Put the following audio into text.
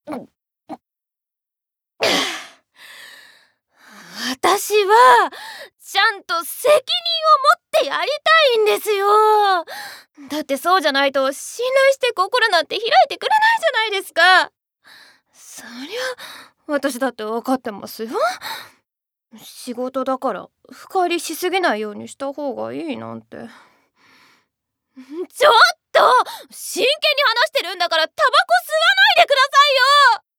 私はちゃんと責任を持ってやりたいんですよ。だってそうじゃないと信頼して心なんて開いてくれないじゃないですか。そりゃ私だって分かってますよ。仕事だから深入りしすぎないようにした方がいいなんて。ちょっと真剣に話してるんだからタバコ吸わないでくださいよ。